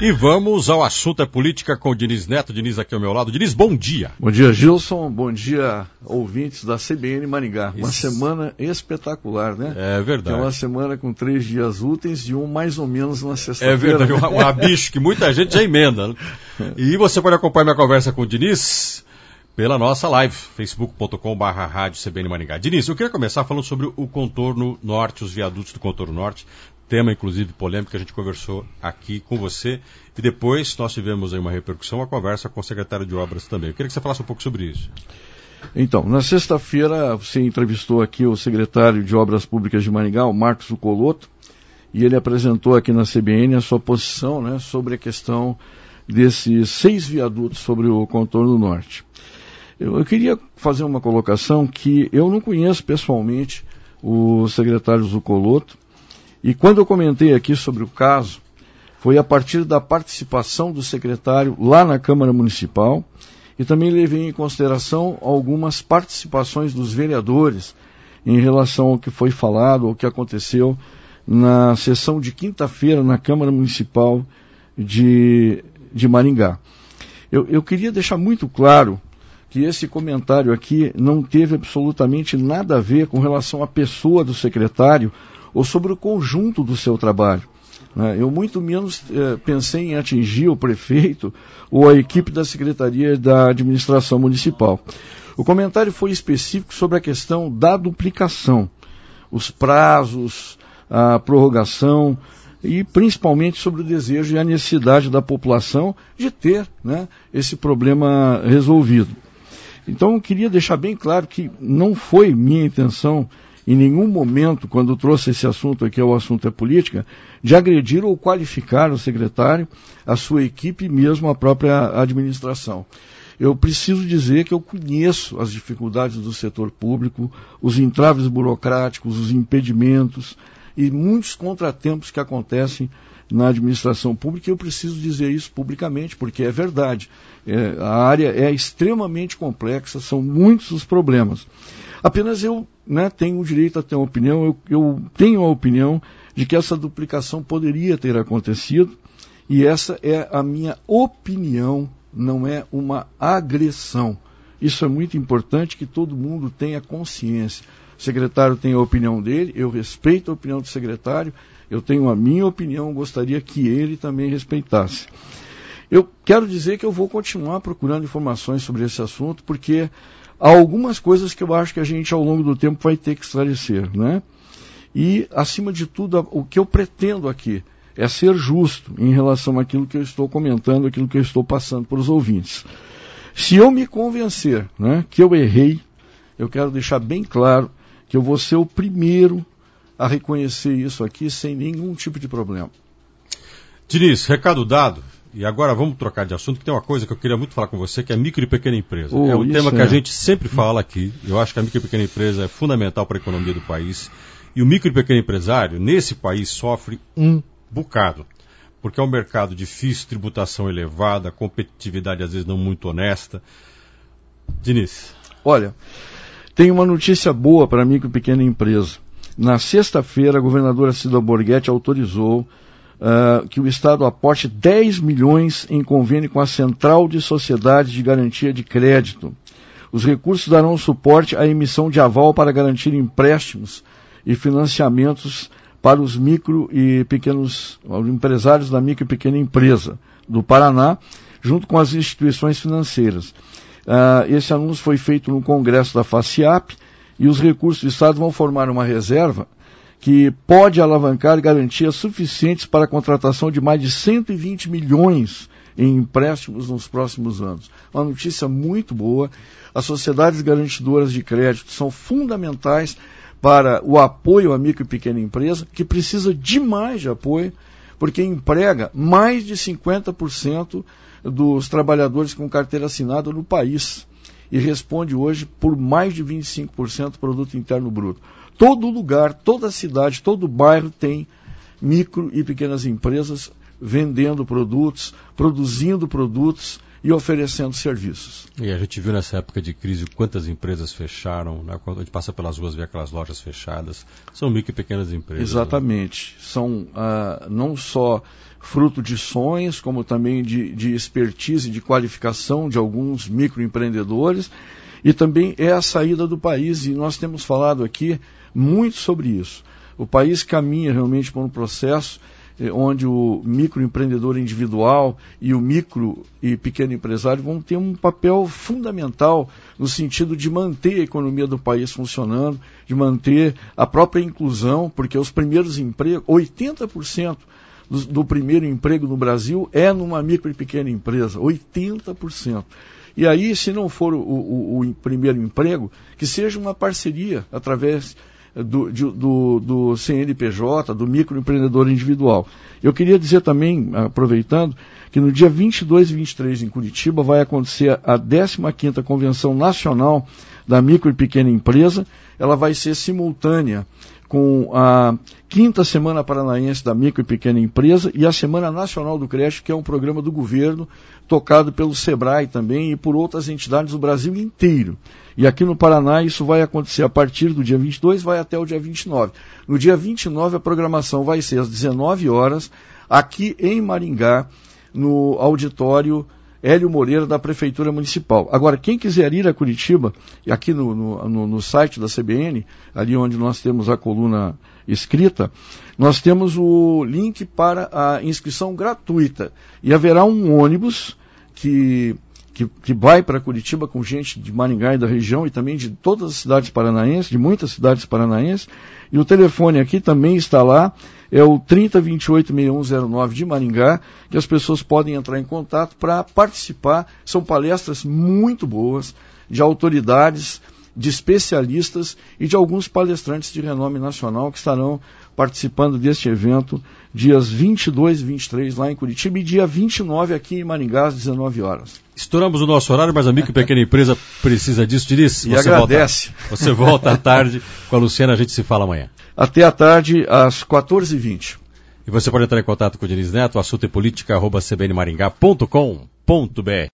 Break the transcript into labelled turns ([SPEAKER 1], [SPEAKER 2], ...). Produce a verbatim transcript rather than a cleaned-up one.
[SPEAKER 1] E vamos ao assunto é política com o Diniz Neto. Diniz aqui ao meu lado. Diniz, bom dia.
[SPEAKER 2] Bom dia, Gilson. Bom dia, ouvintes da C B N Maringá. Uma
[SPEAKER 1] Isso.
[SPEAKER 2] semana espetacular, né?
[SPEAKER 1] É verdade.
[SPEAKER 2] É uma semana com três dias úteis e um mais ou menos na sexta-feira.
[SPEAKER 1] É verdade, um rabicho que muita gente já emenda. E você pode acompanhar minha conversa com o Diniz pela nossa live, facebook ponto com barra rádio C B N Maringá. Diniz, eu queria começar falando sobre o contorno norte, os viadutos do contorno norte. Tema, inclusive, polêmico, que a gente conversou aqui com você. E depois nós tivemos aí uma repercussão, uma conversa com o secretário de Obras também. Eu queria que você falasse um pouco sobre isso.
[SPEAKER 2] Então, na sexta-feira você entrevistou aqui o secretário de Obras Públicas de Maringá, o Marcos Zuccolotto, e ele apresentou aqui na C B N a sua posição, né, sobre a questão desses seis viadutos sobre o contorno norte. Eu, eu queria fazer uma colocação que eu não conheço pessoalmente o secretário Zuccolotto, e quando eu comentei aqui sobre o caso, foi a partir da participação do secretário lá na Câmara Municipal, e também levei em consideração algumas participações dos vereadores em relação ao que foi falado, ao que aconteceu na sessão de quinta-feira na Câmara Municipal de, de Maringá. Eu, eu queria deixar muito claro que esse comentário aqui não teve absolutamente nada a ver com relação à pessoa do secretário ou sobre o conjunto do seu trabalho. Eu muito menos eh, pensei em atingir o prefeito ou a equipe da Secretaria da Administração Municipal. O comentário foi específico sobre a questão da duplicação, os prazos, a prorrogação e principalmente sobre o desejo e a necessidade da população de ter, né, esse problema resolvido. Então eu queria deixar bem claro que não foi minha intenção em nenhum momento, quando trouxe esse assunto aqui, o assunto é política, de agredir ou qualificar o secretário, a sua equipe e mesmo a própria administração. Eu preciso dizer que eu conheço as dificuldades do setor público, os entraves burocráticos, os impedimentos e muitos contratempos que acontecem na administração pública, e eu preciso dizer isso publicamente, porque é verdade. É, a área é extremamente complexa, são muitos os problemas. Apenas eu, né, tenho o direito a ter uma opinião, eu, eu tenho a opinião de que essa duplicação poderia ter acontecido, e essa é a minha opinião, não é uma agressão. Isso é muito importante que todo mundo tenha consciência. O secretário tem a opinião dele, eu respeito a opinião do secretário, eu tenho a minha opinião, gostaria que ele também respeitasse. Eu quero dizer que eu vou continuar procurando informações sobre esse assunto, porque há algumas coisas que eu acho que a gente, ao longo do tempo, vai ter que esclarecer, né? E, acima de tudo, o que eu pretendo aqui é ser justo em relação àquilo que eu estou comentando, aquilo que eu estou passando para os ouvintes. Se eu me convencer, né, que eu errei, eu quero deixar bem claro que eu vou ser o primeiro a reconhecer isso aqui sem nenhum tipo de problema.
[SPEAKER 1] Diniz, recado dado. E agora vamos trocar de assunto, que tem uma coisa que eu queria muito falar com você, que é micro e pequena empresa. Oh, é um tema que é. a gente sempre fala aqui. Eu acho que a micro e pequena empresa é fundamental para a economia do país. E o micro e pequeno empresário, nesse país, sofre um bocado. Porque é um mercado difícil, tributação elevada, competitividade às vezes não muito honesta. Diniz.
[SPEAKER 2] Olha, tem uma notícia boa para a micro e pequena empresa. Na sexta-feira, a governadora Cida Borghetti autorizou Uh, que o Estado aporte dez milhões em convênio com a Central de Sociedades de Garantia de Crédito. Os recursos darão suporte à emissão de aval para garantir empréstimos e financiamentos para os micro e pequenos os empresários da micro e pequena empresa do Paraná, junto com as instituições financeiras. Uh, esse anúncio foi feito no Congresso da FACIAP, e os recursos do Estado vão formar uma reserva que pode alavancar garantias suficientes para a contratação de mais de cento e vinte milhões em empréstimos nos próximos anos. Uma notícia muito boa. As sociedades garantidoras de crédito são fundamentais para o apoio à micro e pequena empresa, que precisa demais de apoio, porque emprega mais de cinquenta por cento dos trabalhadores com carteira assinada no país e responde hoje por mais de vinte e cinco por cento do produto interno bruto. Todo lugar, toda cidade, todo bairro tem micro e pequenas empresas vendendo produtos, produzindo produtos e oferecendo serviços.
[SPEAKER 1] E a gente viu nessa época de crise quantas empresas fecharam, né? Quando a gente passa pelas ruas, vê aquelas lojas fechadas. São micro e pequenas empresas.
[SPEAKER 2] Exatamente. Né? São ah, não só fruto de sonhos, como também de, de expertise, de qualificação de alguns microempreendedores, e também é a saída do país, e nós temos falado aqui muito sobre isso. O país caminha realmente por um processo eh, onde o microempreendedor individual e o micro e pequeno empresário vão ter um papel fundamental no sentido de manter a economia do país funcionando, de manter a própria inclusão, porque os primeiros empregos, oitenta por cento do, do primeiro emprego no Brasil é numa micro e pequena empresa, oitenta por cento. E aí, se não for o, o, o primeiro emprego, que seja uma parceria através do, de, do, do C N P J, do microempreendedor individual. Eu queria dizer também, aproveitando, que no dia vinte e dois e vinte e três em Curitiba vai acontecer a décima quinta Convenção Nacional da Micro e Pequena Empresa. Ela vai ser simultânea com a quinta Semana Paranaense da Micro e Pequena Empresa e a Semana Nacional do Creche, que é um programa do governo tocado pelo SEBRAE também e por outras entidades do Brasil inteiro. E aqui no Paraná isso vai acontecer a partir do dia vinte e dois, vai até o dia vinte e nove. No dia vinte e nove a programação vai ser às dezenove horas, aqui em Maringá, no auditório Hélio Moreira, da Prefeitura Municipal. Agora, quem quiser ir a Curitiba, aqui no, no, no site da C B N, ali onde nós temos a coluna escrita, nós temos o link para a inscrição gratuita. E haverá um ônibus que, que, que vai para Curitiba com gente de Maringá e da região e também de todas as cidades paranaenses, de muitas cidades paranaenses. E o telefone aqui também está lá, é o trinta, vinte e oito, sessenta e um zero nove de Maringá, que as pessoas podem entrar em contato para participar. São palestras muito boas, de autoridades, de especialistas e de alguns palestrantes de renome nacional que estarão participando deste evento dias vinte e dois e vinte e três lá em Curitiba e dia vinte e nove aqui em Maringá às dezenove horas.
[SPEAKER 1] Estouramos o nosso horário, mas a micro e pequena empresa precisa disso. Diniz,
[SPEAKER 2] e você agradece.
[SPEAKER 1] Volta, você volta à tarde com a Luciana, a gente se fala amanhã.
[SPEAKER 2] Até à tarde, às quatorze e vinte.
[SPEAKER 1] E você pode entrar em contato com o Diniz Neto, assunto e política, arroba c b n maringá ponto com ponto b r.